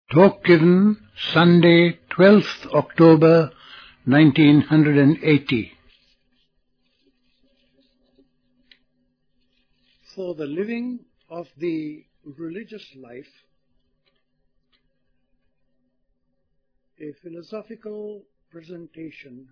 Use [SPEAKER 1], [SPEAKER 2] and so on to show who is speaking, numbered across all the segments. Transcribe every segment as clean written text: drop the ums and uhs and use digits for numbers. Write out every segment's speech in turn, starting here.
[SPEAKER 1] Talk given Sunday, 12th October 1980. For the living of the religious life, a philosophical presentation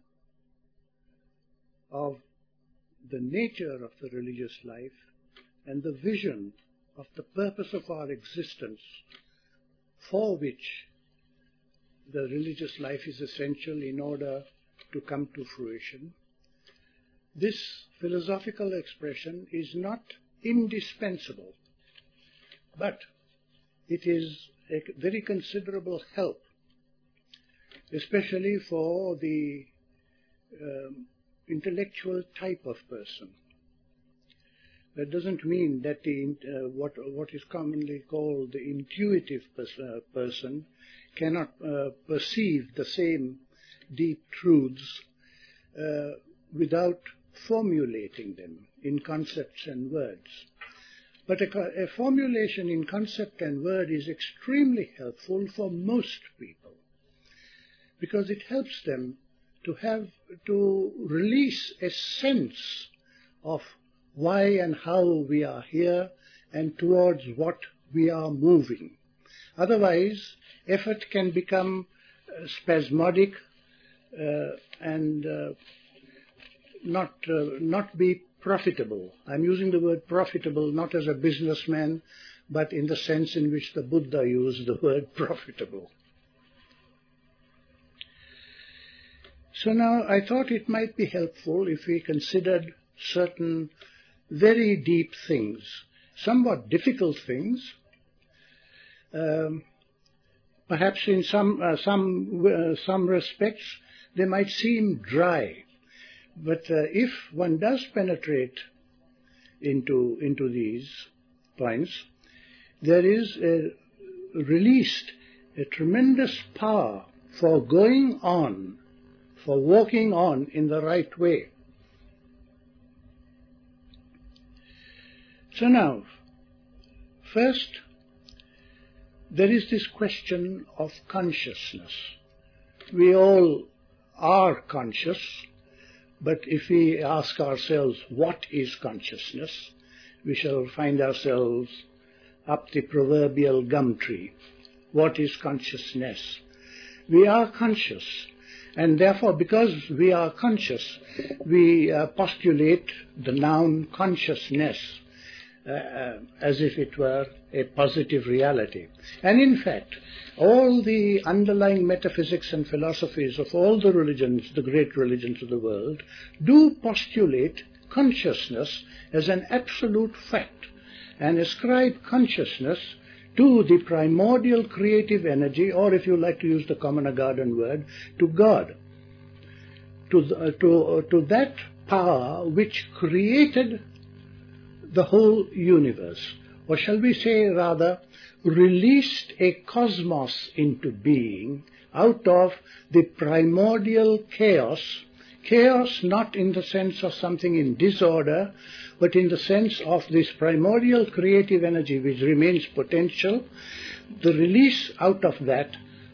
[SPEAKER 1] of the nature of the religious life and the vision of the purpose of our existence, for which the religious life is essential in order to come to fruition. This philosophical expression is not indispensable, but it is a very considerable help, especially for the intellectual type of person. That doesn't mean that what is commonly called the intuitive person cannot perceive the same deep truths without formulating them in concepts and words. But a formulation in concept and word is extremely helpful for most people, because it helps them to release a sense of why and how we are here and towards what we are moving. Otherwise, effort can become spasmodic and not be profitable. I'm using the word profitable not as a businessman, but in the sense in which the Buddha used the word profitable. So now I thought it might be helpful if we considered certain very deep things, somewhat difficult things. Perhaps in some respects they might seem dry, but if one does penetrate into these points, there is released a tremendous power for going on, for walking on in the right way. So now, first, there is this question of consciousness. We all are conscious, but if we ask ourselves what is consciousness, we shall find ourselves up the proverbial gum tree. What is consciousness? We are conscious, and therefore because we are conscious, we postulate the noun consciousness as if it were a positive reality. And in fact, all the underlying metaphysics and philosophies of all the religions, the great religions of the world, do postulate consciousness as an absolute fact and ascribe consciousness to the primordial creative energy, or if you like to use the common garden word, to God, to that power which created the whole universe, or shall we say rather, released a cosmos into being out of the primordial chaos not in the sense of something in disorder, but in the sense of this primordial creative energy which remains potential, the release out of that,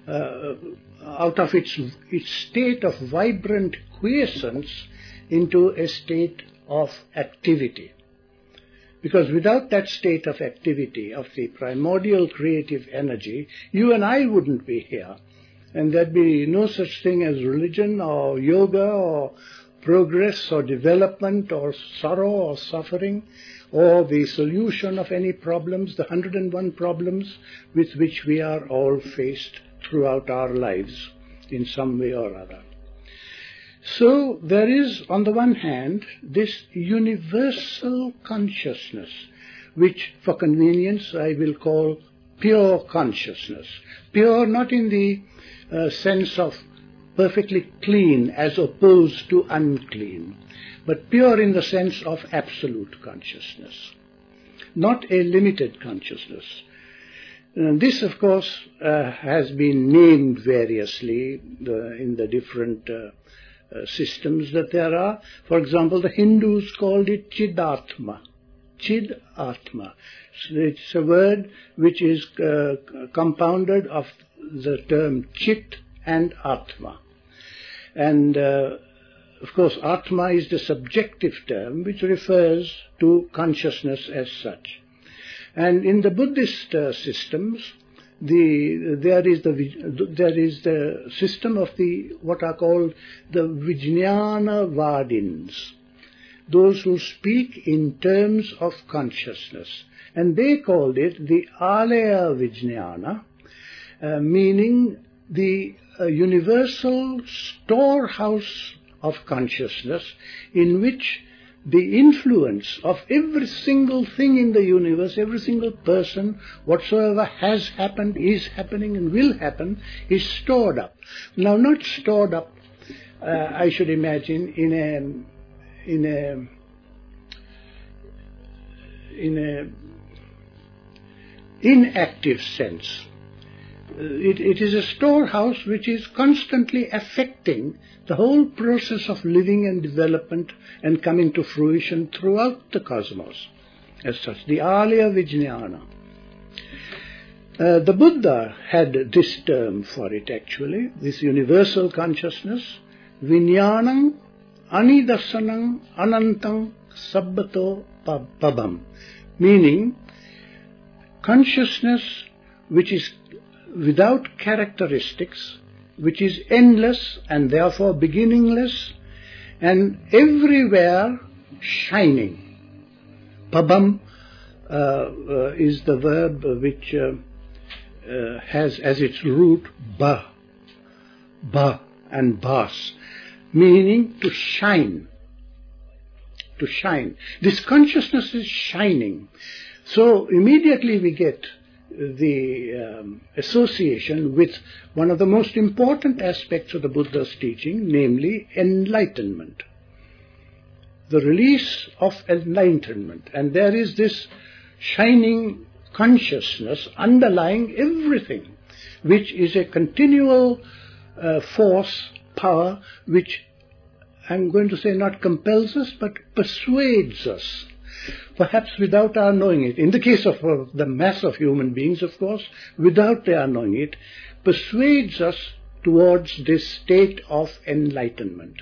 [SPEAKER 1] out of its state of vibrant quiescence into a state of activity. Because without that state of activity, of the primordial creative energy, you and I wouldn't be here. And there'd be no such thing as religion or yoga or progress or development or sorrow or suffering or the solution of any problems, the 101 problems with which we are all faced throughout our lives in some way or other. So there is, on the one hand, this universal consciousness, which for convenience I will call pure consciousness. Pure not in the sense of perfectly clean as opposed to unclean, but pure in the sense of absolute consciousness, not a limited consciousness. And this, of course, has been named variously in the different systems that there are. For example, the Hindus called it Chidatma. Chidatma. It's a word which is compounded of the term Chit and Atma. And of course, Atma is the subjective term which refers to consciousness as such. And in the Buddhist systems, there is the system of what are called the Vijnanavadins, those who speak in terms of consciousness. And they called it the Alaya Vijnana, meaning the universal storehouse of consciousness in which the influence of every single thing in the universe, every single person, whatsoever has happened, is happening and will happen, is stored up. Now, not stored up, I should imagine, in a inactive sense. It is a storehouse which is constantly affecting the whole process of living and development and coming to fruition throughout the cosmos. As such, the Alaya Vijnana. The Buddha had this term for it actually, this universal consciousness, Vijnanam Anidasanam Anantam Sabbato Pabam, meaning consciousness which is without characteristics, which is endless and therefore beginningless, and everywhere shining. Pabam is the verb which has as its root ba and bas, meaning to shine. To shine. This consciousness is shining. So immediately we get the association with one of the most important aspects of the Buddha's teaching, namely enlightenment. The release of enlightenment. And there is this shining consciousness underlying everything, which is a continual force, power, which I'm going to say not compels us, but persuades us. Perhaps without our knowing it. In the case of the mass of human beings, of course, without their knowing it, persuades us towards this state of enlightenment.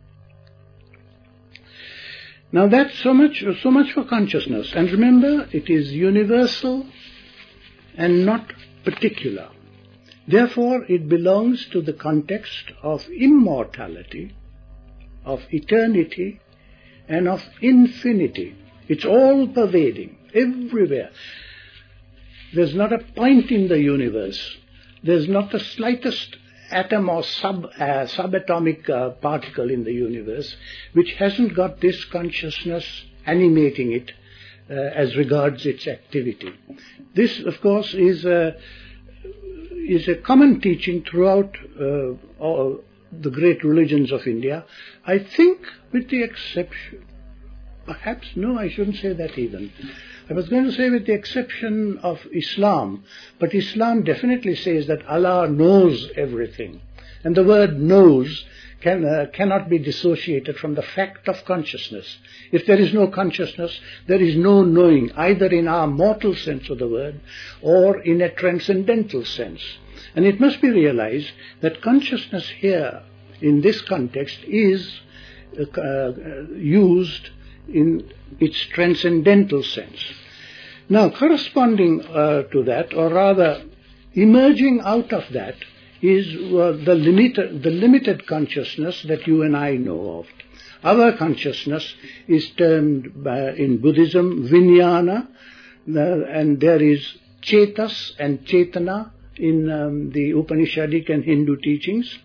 [SPEAKER 1] Now that's so much for consciousness. And remember, it is universal and not particular. Therefore, it belongs to the context of immortality, of eternity, and of infinity. It's all pervading, everywhere. There's not a point in the universe, there's not the slightest atom or subatomic particle in the universe which hasn't got this consciousness animating it as regards its activity. This, of course, is a common teaching throughout all the great religions of India, I think, with the exception, perhaps, no, I shouldn't say that even. I was going to say with the exception of Islam, but Islam definitely says that Allah knows everything. And the word knows cannot be dissociated from the fact of consciousness. If there is no consciousness, there is no knowing, either in our mortal sense of the word or in a transcendental sense. And it must be realized that consciousness here, in this context, is used in its transcendental sense. Now, corresponding to that, or rather emerging out of that, is the limited consciousness that you and I know of. Our consciousness is termed in Buddhism Vijnana, and there is Chetas and Chetana in the Upanishadic and Hindu teachings,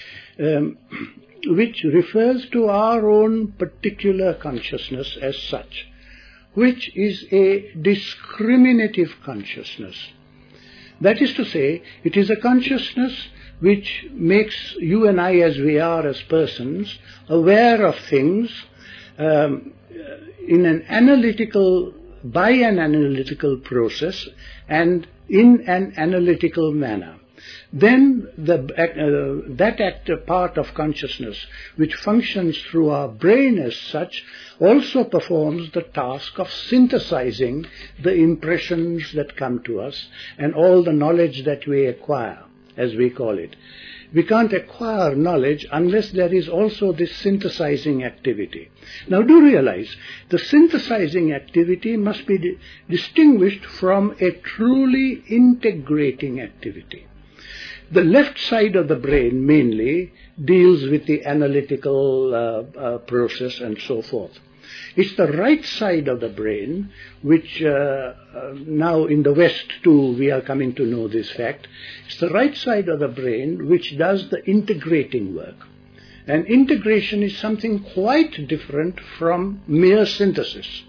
[SPEAKER 1] which refers to our own particular consciousness as such, which is a discriminative consciousness. That is to say, it is a consciousness which makes you and I, as we are as persons, aware of things by an analytical process and in an analytical manner. Then that part of consciousness which functions through our brain as such also performs the task of synthesizing the impressions that come to us and all the knowledge that we acquire as we call it. We can't acquire knowledge unless there is also this synthesizing activity. Now do realize, the synthesizing activity must be distinguished from a truly integrating activity. The left side of the brain mainly deals with the analytical process and so forth. It's the right side of the brain, which now in the West too we are coming to know this fact. It's the right side of the brain which does the integrating work. And integration is something quite different from mere synthesis.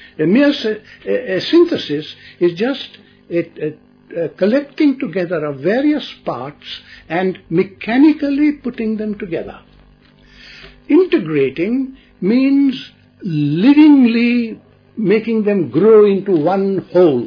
[SPEAKER 1] A synthesis is just a collecting together of various parts and mechanically putting them together. Integrating means livingly making them grow into one whole.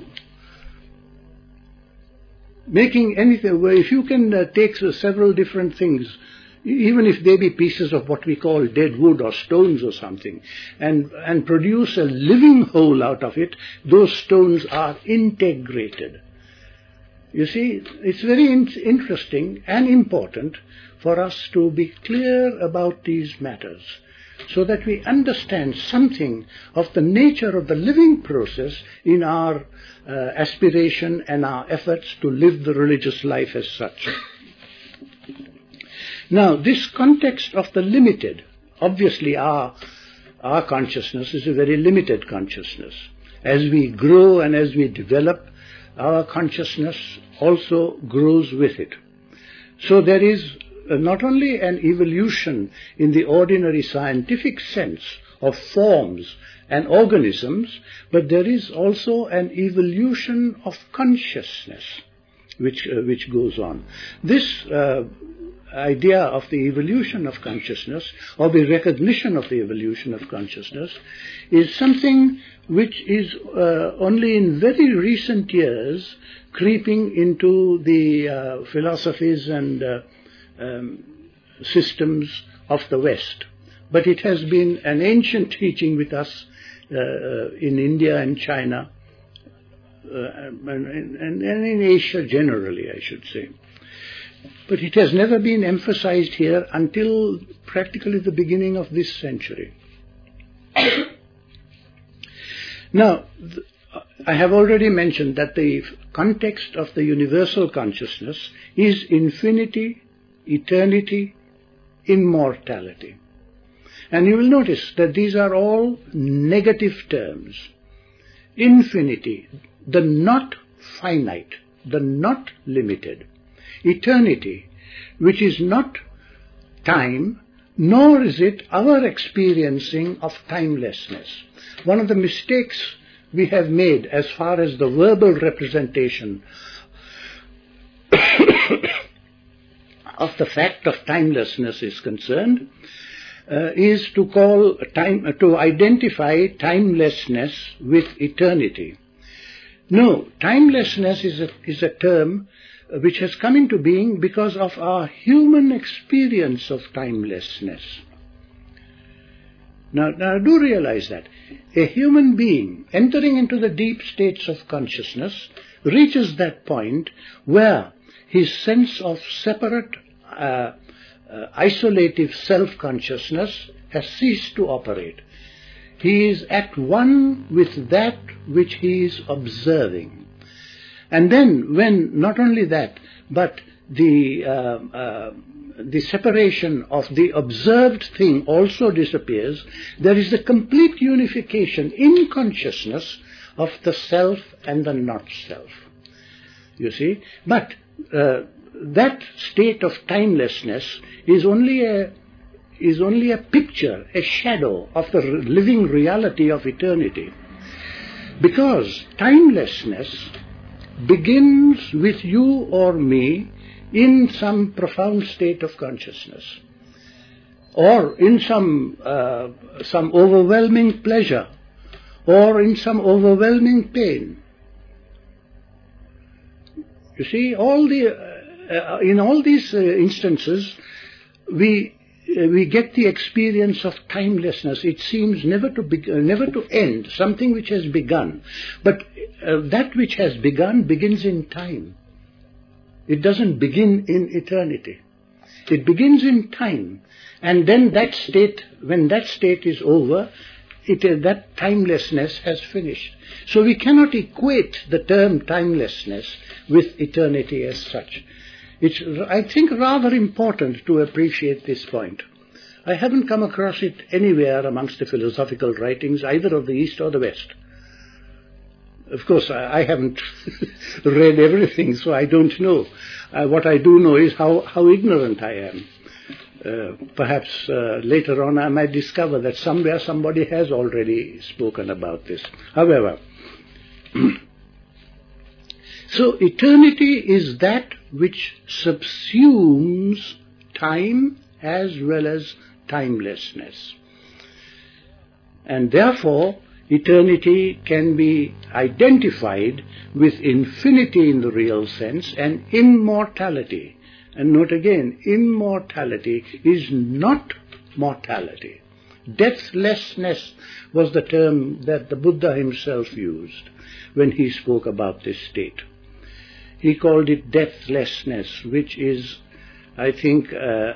[SPEAKER 1] Making anything, if you can take several different things, even if they be pieces of what we call dead wood or stones or something, and produce a living whole out of it, those stones are integrated. You see, it's very interesting and important for us to be clear about these matters, so that we understand something of the nature of the living process in our aspiration and our efforts to live the religious life as such. Now, this context of the limited, obviously our consciousness is a very limited consciousness. As we grow and as we develop, our consciousness also grows with it. So there is not only an evolution in the ordinary scientific sense of forms and organisms, but there is also an evolution of consciousness which goes on. This idea of the evolution of consciousness, or the recognition of the evolution of consciousness, is something which is only in very recent years creeping into the philosophies and systems of the West. But it has been an ancient teaching with us in India and China, and in Asia generally, I should say. But it has never been emphasized here until practically the beginning of this century. Now, I have already mentioned that the context of the universal consciousness is infinity, eternity, immortality. And you will notice that these are all negative terms. Infinity, the not finite, the not limited. Eternity, which is not time, nor is it our experiencing of timelessness. One of the mistakes we have made as far as the verbal representation of the fact of timelessness is concerned, is to call to identify timelessness with eternity. No, timelessness is a term which has come into being because of our human experience of timelessness. Now do realize that a human being entering into the deep states of consciousness reaches that point where his sense of separate, isolative self-consciousness has ceased to operate. He is at one with that which he is observing. And then when not only that, but the separation of the observed thing also disappears, there is a complete unification in consciousness of the self and the not-self. You see? But that state of timelessness is only a picture, a shadow of the living reality of eternity. Because timelessness begins with you or me in some profound state of consciousness, or in some overwhelming pleasure, or in some overwhelming pain. You see, in all these instances, we get the experience of timelessness. It seems never to end, something which has begun. But that which has begun begins in time. It doesn't begin in eternity. It begins in time. And then that state, when that state is over, that timelessness has finished. So we cannot equate the term timelessness with eternity as such. It's, I think, rather important to appreciate this point. I haven't come across it anywhere amongst the philosophical writings, either of the East or the West. Of course, I haven't read everything, so I don't know. What I do know is how ignorant I am. Perhaps later on I might discover that somewhere somebody has already spoken about this. However, so eternity is that which subsumes time as well as timelessness. And therefore, eternity can be identified with infinity in the real sense and immortality. And note again, immortality is not mortality. Deathlessness was the term that the Buddha himself used when he spoke about this state. He called it deathlessness, which is, I think, a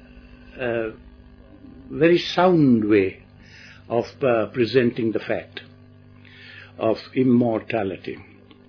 [SPEAKER 1] very sound way of presenting the fact of immortality.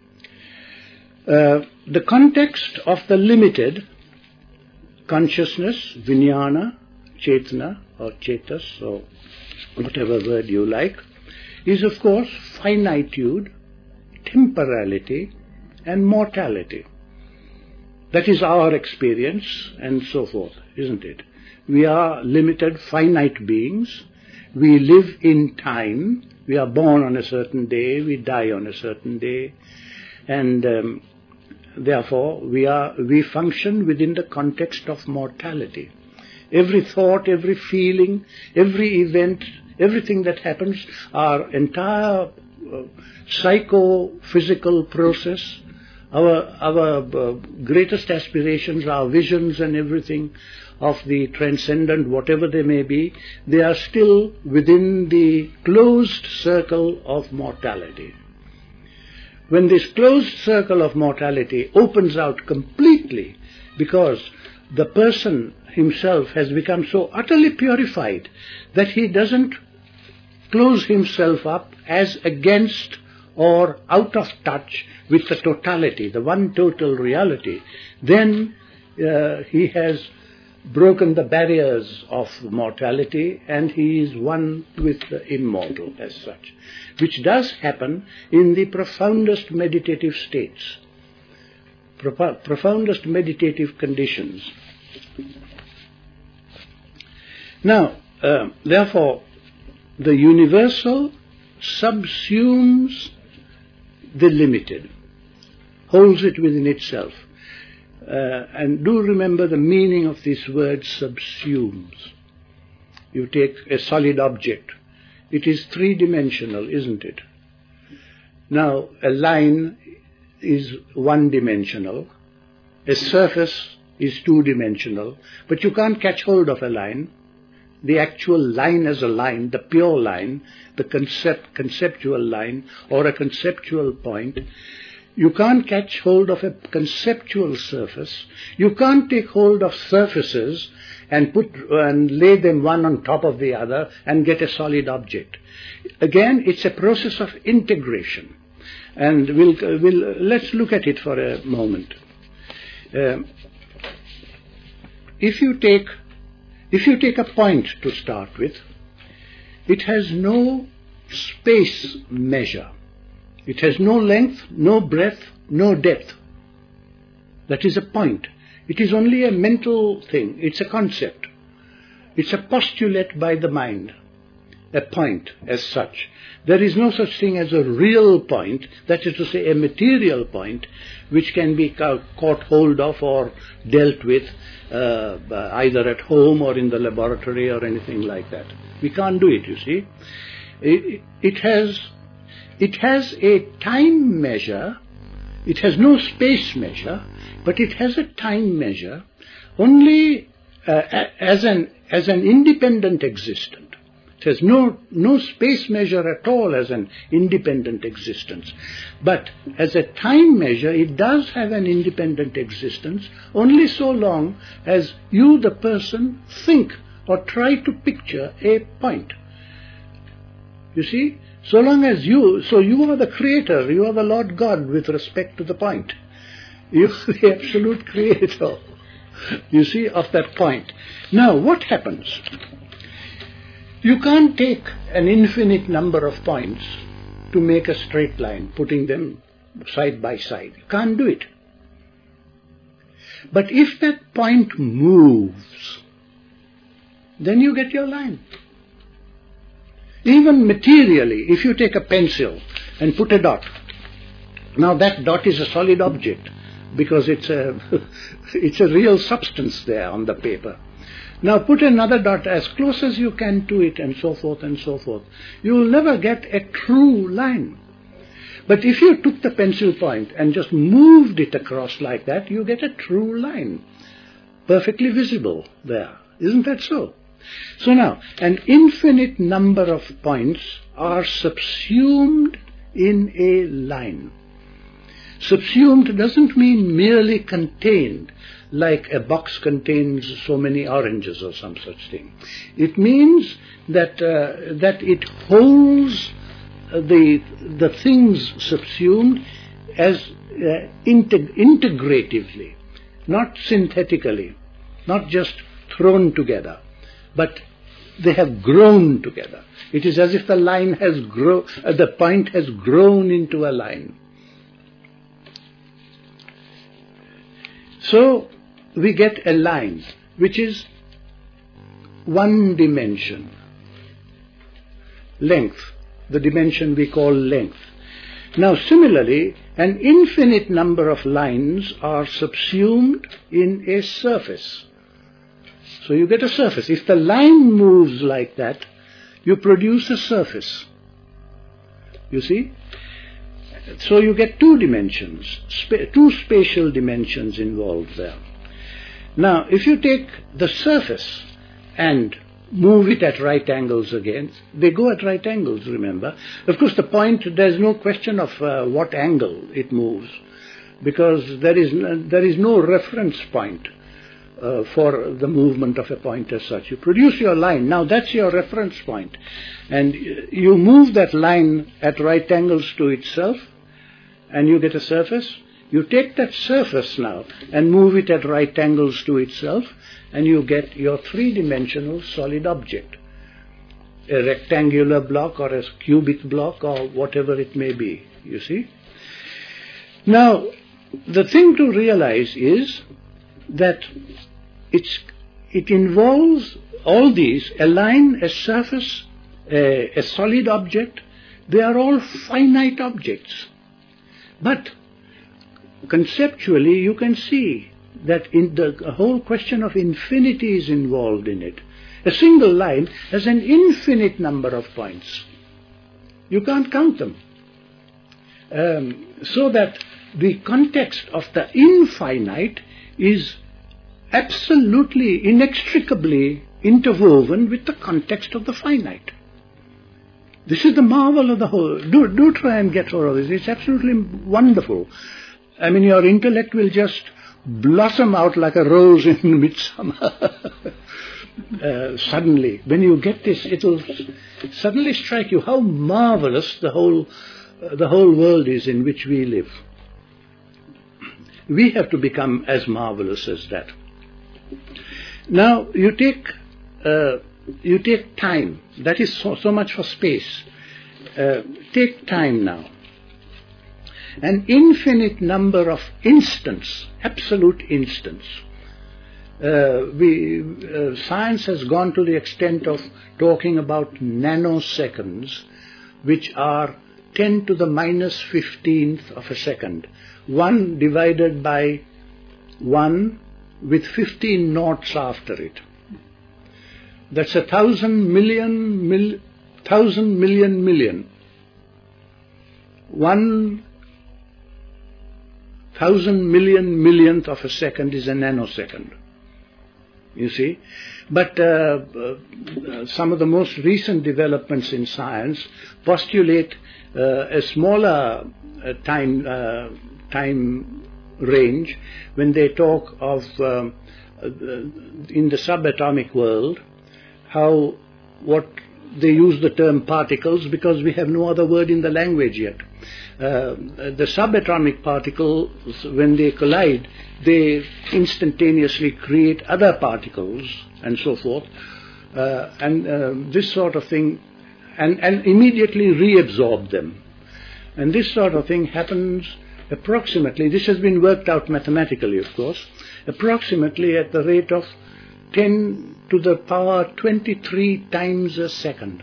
[SPEAKER 1] The context of the limited consciousness, vijnana, chetana, or chetas, or whatever word you like, is of course finitude, temporality, and mortality. That is our experience, and so forth, isn't it? We are limited, finite beings. We live in time. We are born on a certain day. We die on a certain day. And therefore, we function within the context of mortality. Every thought, every feeling, every event, everything that happens, our entire psycho-physical process, our greatest aspirations, our visions and everything of the transcendent, whatever they may be, they are still within the closed circle of mortality. When this closed circle of mortality opens out completely, because the person himself has become so utterly purified that he doesn't close himself up as against or out of touch with the totality, the one total reality, then he has broken the barriers of mortality and he is one with the immortal as such, which does happen in the profoundest meditative states, profoundest meditative conditions. Now, therefore, the universal subsumes the limited, holds it within itself. And do remember the meaning of this word subsumes. You take a solid object. It is three-dimensional, isn't it? Now, a line is one-dimensional. A surface is two-dimensional. But you can't catch hold of a line. The actual line as a line, the pure line, the conceptual line, or a conceptual point. You can't catch hold of a conceptual surface. You can't take hold of surfaces and lay them one on top of the other and get a solid object. Again, it's a process of integration. And let's look at it for a moment. If you take a point to start with, it has no space measure. It has no length, no breadth, no depth. That is a point. It is only a mental thing. It's a concept. It's a postulate by the mind, a point as such. There is no such thing as a real point, that is to say a material point, which can be caught hold of or dealt with either at home or in the laboratory or anything like that. We can't do it, you see. It has a time measure. It has no space measure, but it has a time measure only as an independent existent. It has no space measure at all as an independent existence. But as a time measure, it does have an independent existence only so long as you, the person, think or try to picture a point. You see? So long as you are the creator, you are the Lord God with respect to the point. You are the absolute creator, you see, of that point. Now, what happens? You can't take an infinite number of points to make a straight line, putting them side by side. You can't do it. But if that point moves, then you get your line. Even materially, if you take a pencil and put a dot, now that dot is a solid object because it's a real substance there on the paper. Now put another dot as close as you can to it, and so forth and so forth. You will never get a true line. But if you took the pencil point and just moved it across like that, you get a true line, perfectly visible there. Isn't that so? So now, an infinite number of points are subsumed in a line. Subsumed doesn't mean merely contained, like a box contains so many oranges or some such thing. It means that it holds the things subsumed as integratively, not synthetically, not just thrown together, but they have grown together. It is as if the line has the point has grown into a line. So we get a line which is one dimension, length, the dimension we call length. Now similarly, an infinite number of lines are subsumed in a surface. So you get a surface. If the line moves like that, you produce a surface. You see? So you get two dimensions, two spatial dimensions involved there. Now, if you take the surface and move it at right angles again, they go at right angles, remember. Of course, the point, there's no question of what angle it moves, because there is no reference point for the movement of a point as such. You produce your line. Now, that's your reference point. And you move that line at right angles to itself, and you get a surface. You take that surface now and move it at right angles to itself, and you get your three-dimensional solid object, a rectangular block or a cubic block or whatever it may be, you see. Now, the thing to realize is that it involves all these, a line, a surface, a solid object. They are all finite objects. But conceptually, you can see that in the whole question of infinity is involved in it. A single line has an infinite number of points. You can't count them. So that the context of the infinite is absolutely, inextricably interwoven with the context of the finite. This is the marvel of the whole. Do try and get hold of this. It's absolutely wonderful. I mean, your intellect will just blossom out like a rose in midsummer. Suddenly, when you get this, it will suddenly strike you how marvelous the whole world is in which we live. We have to become as marvelous as that. Now, you take time. That is so much for space. Take time now. An infinite number of instants, absolute instants. Science has gone to the extent of talking about nanoseconds, which are 10 to the minus 15th of a second. 1 divided by 1 with 15 noughts after it. That's 1,000 million million. 1,000 million millionth of a second is a nanosecond. you see. But some of the most recent developments in science postulate a smaller time range when they talk of, in the subatomic world, what they use the term particles because we have no other word in the language yet. The subatomic particles, when they collide, they instantaneously create other particles and so forth, and this sort of thing, and immediately reabsorb them. And this sort of thing happens approximately, this has been worked out mathematically, of course, approximately at the rate of 10 to the power 23 times a second.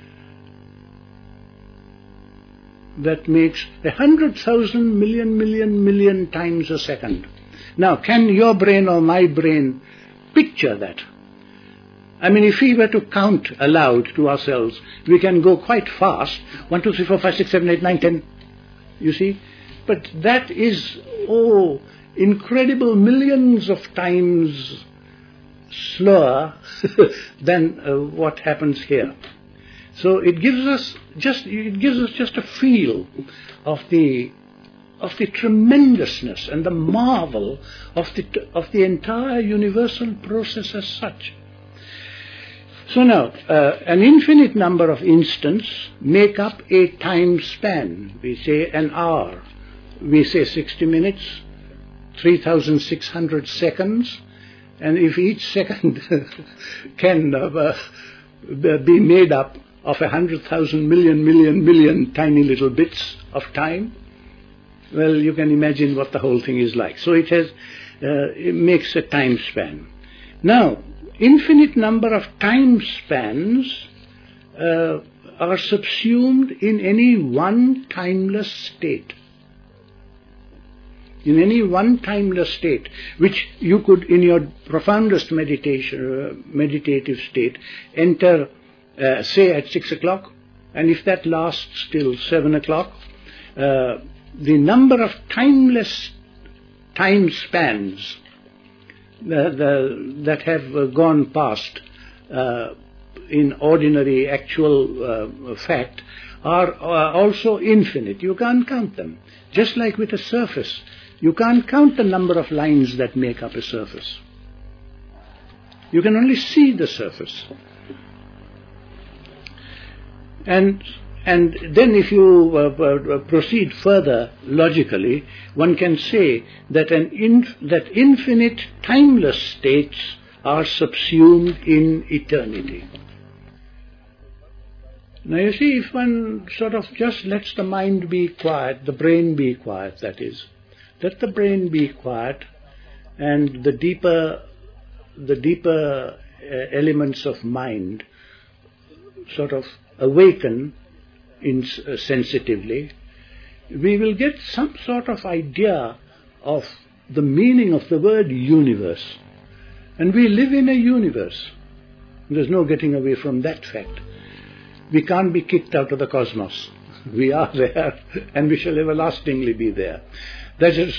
[SPEAKER 1] That makes 100,000 million times a second. Now, can your brain or my brain picture that? I mean, if we were to count aloud to ourselves, we can go quite fast. 1, 2, 3, 4, 5, 6, 7, 8, 9, 10. You see? But that is, incredible millions of times slower than what happens here. So it gives us just a feel of the tremendousness and the marvel of the entire universal process as such. So now, an infinite number of instants make up a time span. We say an hour, we say 60 minutes, 3,600 seconds, and if each second can be made up of 100,000 million tiny little bits of time, well, you can imagine what the whole thing is like. So it makes a time span. Now, infinite number of time spans are subsumed in any one timeless state. In any one timeless state, which you could, in your profoundest meditative state, enter, say, at 6 o'clock, and if that lasts till 7 o'clock, the number of timeless time spans that have gone past in ordinary actual fact are also infinite. You can't count them. Just like with a surface, you can't count the number of lines that make up a surface. You can only see the surface. And then if you proceed further logically, one can say that that infinite timeless states are subsumed in eternity. Now you see, if one sort of just lets the mind be quiet, the brain be quiet, that is, let the brain be quiet, and the deeper elements of mind sort of awaken sensitively, we will get some sort of idea of the meaning of the word universe. And we live in a universe. There's no getting away from that fact. We can't be kicked out of the cosmos. We are there, and we shall everlastingly be there. That is,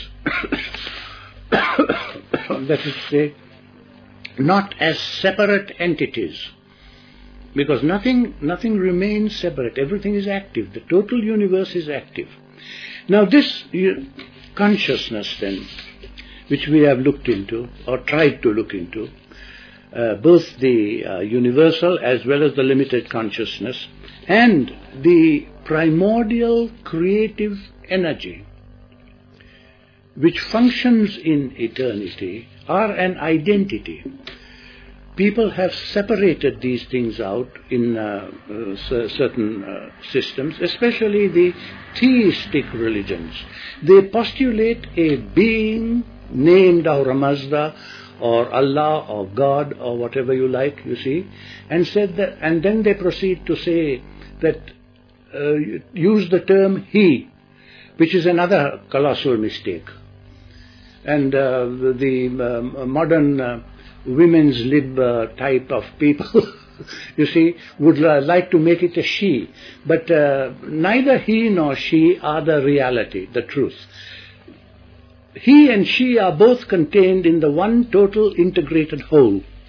[SPEAKER 1] that is to say, not as separate entities, because nothing remains separate. Everything is active. The total universe is active. Now this consciousness then, which we have looked into, or tried to look into, both the universal as well as the limited consciousness, and the primordial creative energy, which functions in eternity, are an identity. People have separated these things out in certain systems, especially the theistic religions. They postulate a being named Ahura Mazda, or Allah, or God, or whatever you like, you see, and said that, and then they proceed to say that, use the term He, which is another colossal mistake. And the modern women's lib type of people, you see, would like to make it a she. But neither he nor she are the reality, the truth. He and she are both contained in the one total integrated whole.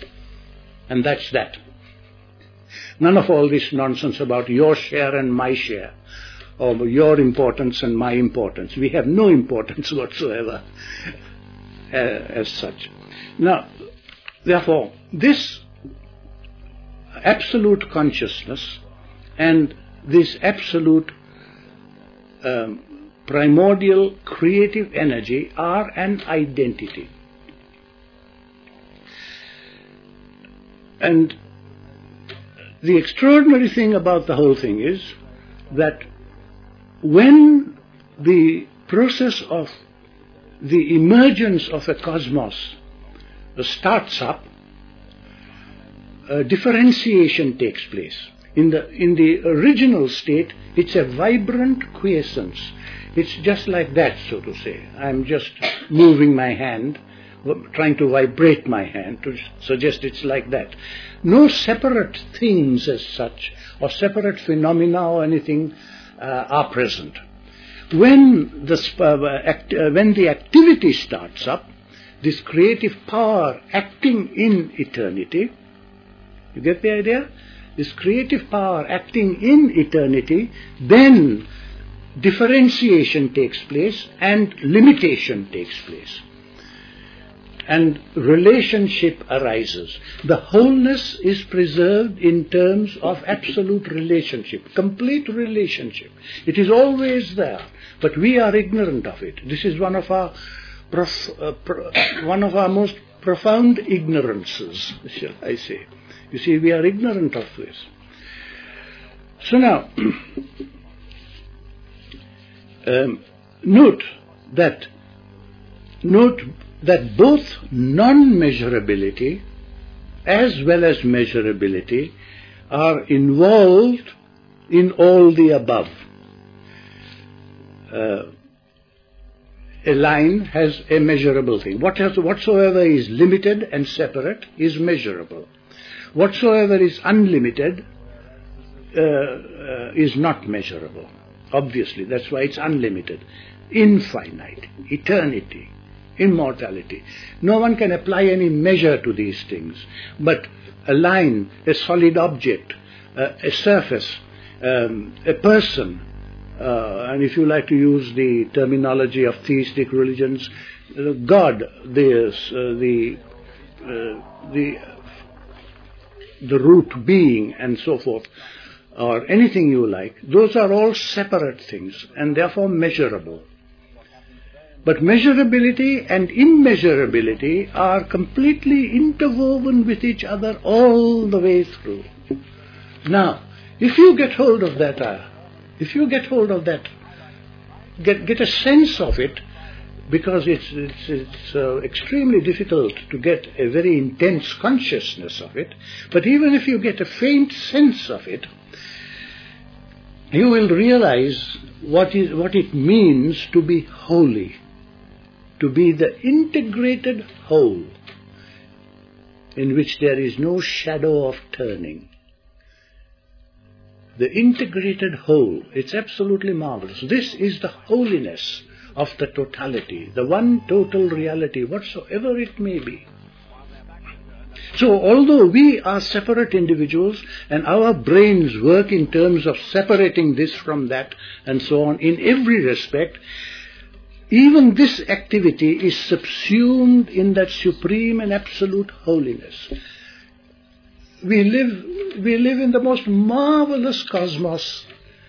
[SPEAKER 1] And that's that. None of all this nonsense about your share and my share, or your importance and my importance. We have no importance whatsoever as such. Now, therefore, this absolute consciousness and this absolute primordial creative energy are an identity. And the extraordinary thing about the whole thing is that when the process of the emergence of a cosmos starts up, differentiation takes place. In the original state, it's a vibrant quiescence. It's just like that, so to say. I'm just moving my hand, trying to vibrate my hand to suggest it's like that. No separate things as such, or separate phenomena or anything are present. When the activity starts up, this creative power acting in eternity, you get the idea? This creative power acting in eternity, then differentiation takes place and limitation takes place. And relationship arises. The wholeness is preserved in terms of absolute relationship, complete relationship. It is always there, but we are ignorant of it. This is one of our most profound ignorances, shall I say. You see, we are ignorant of this. So now, note that both non-measurability as well as measurability are involved in all the above. A line has a measurable thing. Whatsoever is limited and separate is measurable. Whatsoever is unlimited is not measurable. Obviously, that's why it's unlimited. Infinite, eternity, immortality. No one can apply any measure to these things. But a line, a solid object, a surface, a person, and if you like to use the terminology of theistic religions, God, the root being and so forth, or anything you like, those are all separate things and therefore measurable. But measurability and immeasurability are completely interwoven with each other all the way through. Now, if you get hold of that, get a sense of it, because it's extremely difficult to get a very intense consciousness of it, but even if you get a faint sense of it, you will realize what it means to be holy, to be the integrated whole in which there is no shadow of turning. The integrated whole, it's absolutely marvelous. This is the holiness of the totality, the one total reality, whatsoever it may be. So although we are separate individuals and our brains work in terms of separating this from that and so on in every respect, even this activity is subsumed in that supreme and absolute holiness. We live in the most marvelous cosmos,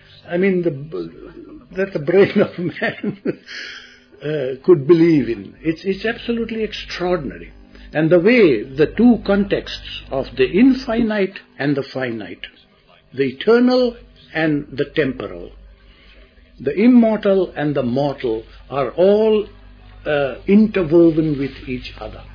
[SPEAKER 1] that the brain of man could believe in. It's absolutely extraordinary. And the way the two contexts of the infinite and the finite, the eternal and the temporal, the immortal and the mortal are all interwoven with each other.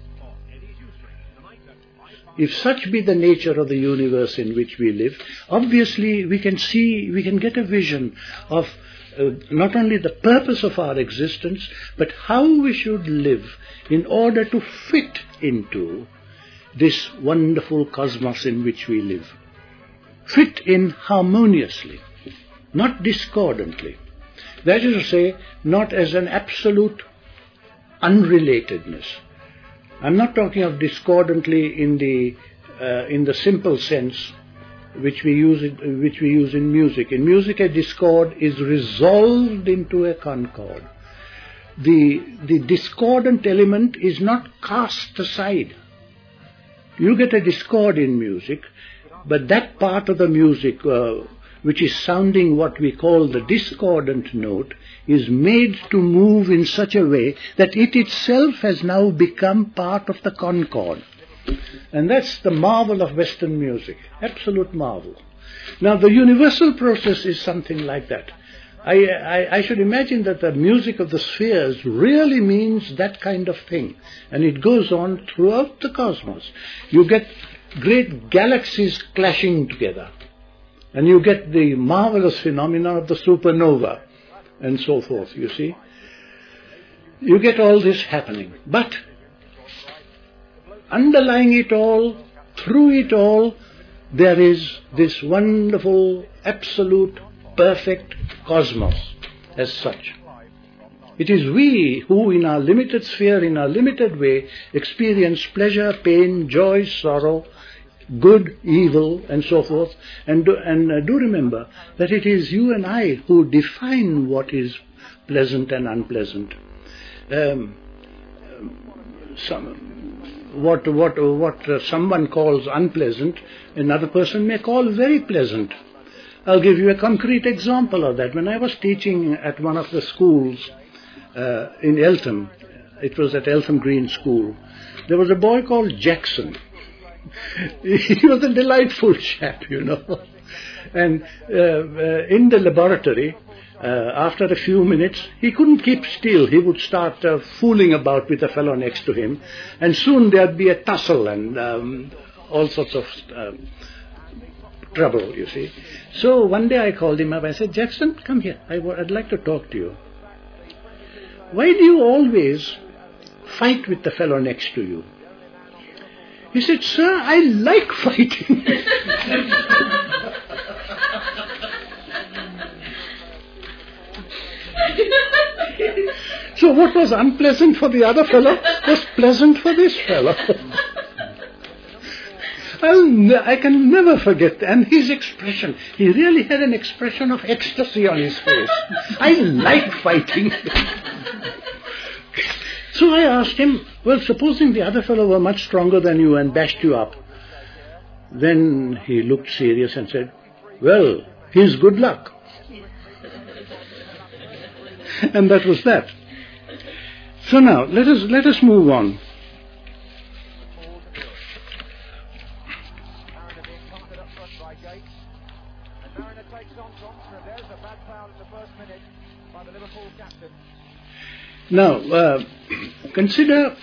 [SPEAKER 1] If such be the nature of the universe in which we live, obviously we can get a vision of not only the purpose of our existence, but how we should live in order to fit into this wonderful cosmos in which we live. Fit in harmoniously, not discordantly. That is to say, not as an absolute unrelatedness. I'm not talking of discordantly in the in the simple sense which we use in music. In music, a discord is resolved into a concord. The discordant element is not cast aside. You get a discord in music, but that part of the music which is sounding what we call the discordant note is made to move in such a way that it itself has now become part of the concord. And that's the marvel of Western music, absolute marvel. Now the universal process is something like that. I should imagine that the music of the spheres really means that kind of thing. And it goes on throughout the cosmos. You get great galaxies clashing together. And you get the marvelous phenomena of the supernova and so forth, you see. You get all this happening. But underlying it all, through it all, there is this wonderful, absolute, perfect cosmos as such. It is we who in our limited sphere, in our limited way, experience pleasure, pain, joy, sorrow, good, evil, and so forth. And do remember that it is you and I who define what is pleasant and unpleasant. What someone calls unpleasant, another person may call very pleasant. I'll give you a concrete example of that. When I was teaching at one of the schools in Eltham, it was at Eltham Green School, there was a boy called Jackson. He was a delightful chap, you know. And in the laboratory, after a few minutes, he couldn't keep still. He would start fooling about with the fellow next to him, and soon there'd be a tussle and all sorts of trouble, you see. So one day I called him up. I said, Jackson, come here. I'd like to talk to you. Why do you always fight with the fellow next to you? He said, sir, I like fighting. So what was unpleasant for the other fellow was pleasant for this fellow. I can never forget, and his expression, he really had an expression of ecstasy on his face. I like fighting. So I asked him, well, supposing the other fellow were much stronger than you and bashed you up. Then he looked serious and said, well, here's good luck. And that was that. So now, let us move on. Now, consider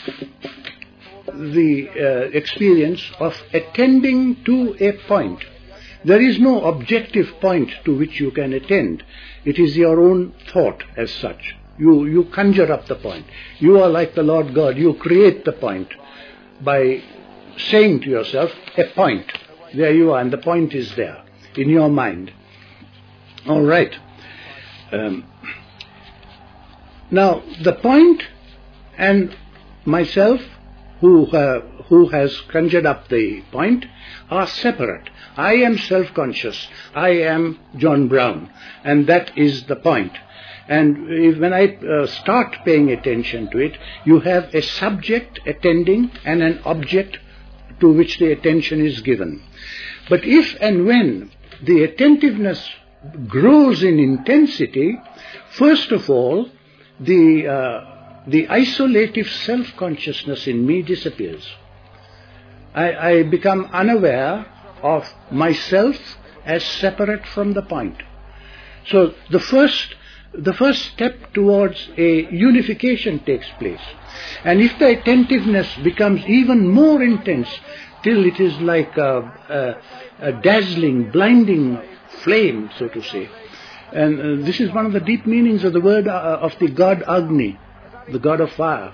[SPEAKER 1] the experience of attending to a point. There is no objective point to which you can attend. It is your own thought as such. You conjure up the point. You are like the Lord God. You create the point by saying to yourself, a point. There you are, and the point is there in your mind. All right. Now, the point and myself, who has conjured up the point, are separate. I am self-conscious. I am John Brown, and that is the point. And when I start paying attention to it, you have a subject attending and an object to which the attention is given. But if and when the attentiveness grows in intensity, first of all, the isolative self-consciousness in me disappears. I become unaware of myself as separate from the point. So the first step towards a unification takes place. And if the attentiveness becomes even more intense, till it is like a dazzling, blinding flame, so to say. And this is one of the deep meanings of the word of the god Agni, the god of fire.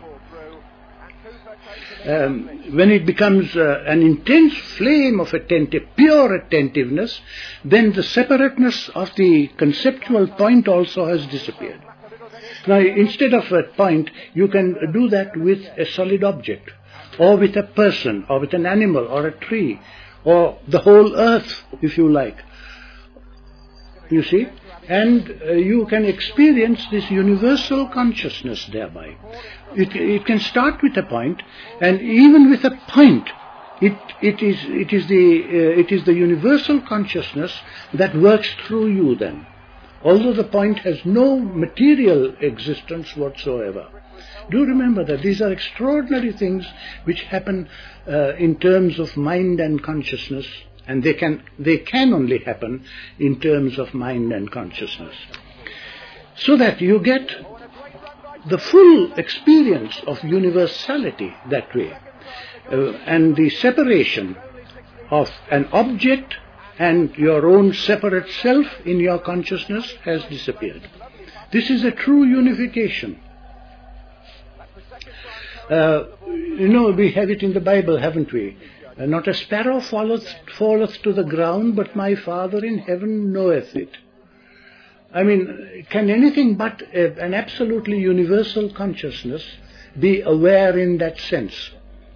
[SPEAKER 1] When it becomes an intense flame of pure attentiveness, then the separateness of the conceptual point also has disappeared. Now, instead of a point, you can do that with a solid object. or with a person, or with an animal, or a tree, or the whole earth, if you like. You see? And you can experience this universal consciousness thereby. It can start with a point, and even with a point, it is the universal consciousness that works through you then, although the point has no material existence whatsoever. Do remember that these are extraordinary things which happen in terms of mind and consciousness, and they can only happen in terms of mind and consciousness. So that you get the full experience of universality that way, and the separation of an object and your own separate self in your consciousness has disappeared. This is a true unification. We have it in the Bible, haven't we? Not a sparrow falleth to the ground, but my Father in heaven knoweth it. I mean, can anything but an absolutely universal consciousness be aware in that sense?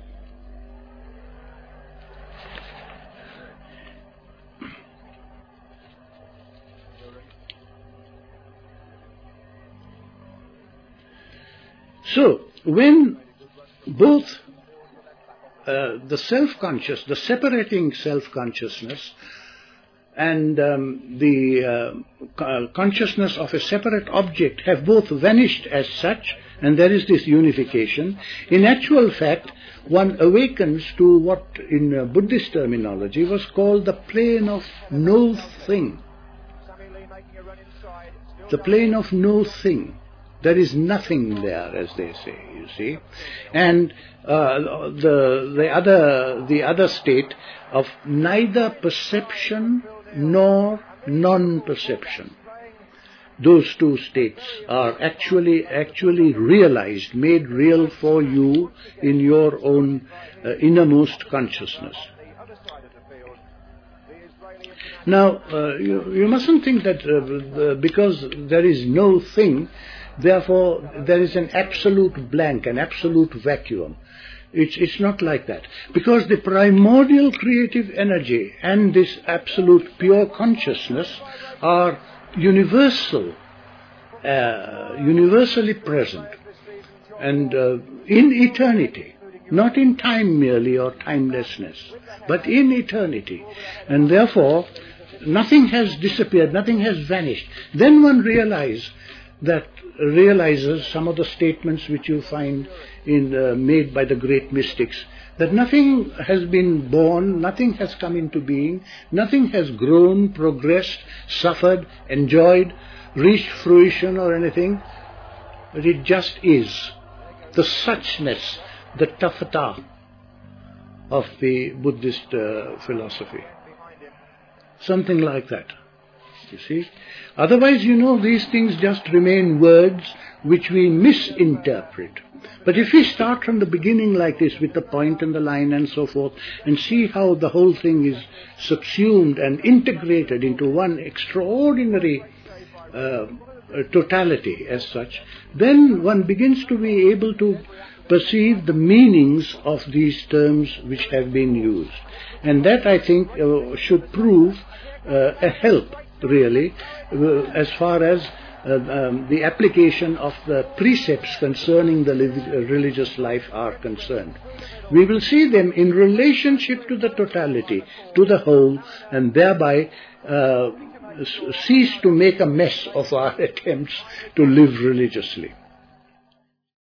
[SPEAKER 1] So, when both the self-conscious, the separating self-consciousness, and the consciousness of a separate object have both vanished as such, and there is this unification, in actual fact, one awakens to what in Buddhist terminology was called the plane of no thing. The plane of no thing. There is nothing there, as they say, you see. And the other state of neither perception nor non-perception. Those two states are actually realized, made real for you in your own innermost consciousness. Now, you mustn't think that because there is no thing, therefore there is an absolute blank, an absolute vacuum. It's not like that. Because the primordial creative energy and this absolute pure consciousness are universally present, and in eternity, not in time merely or timelessness, but in eternity. And therefore, nothing has disappeared, nothing has vanished. Then one realizes some of the statements which you find made by the great mystics, that nothing has been born, nothing has come into being, nothing has grown, progressed, suffered, enjoyed, reached fruition or anything, but it just is. The suchness, the tathata of the Buddhist philosophy. Something like that. You see? Otherwise, these things just remain words which we misinterpret. But if we start from the beginning like this, with the point and the line and so forth, and see how the whole thing is subsumed and integrated into one extraordinary totality as such, then one begins to be able to perceive the meanings of these terms which have been used. And that, I think, should prove a help, really, as far as the application of the precepts concerning the religious life are concerned. We will see them in relationship to the totality, to the whole, and thereby cease to make a mess of our attempts to live religiously.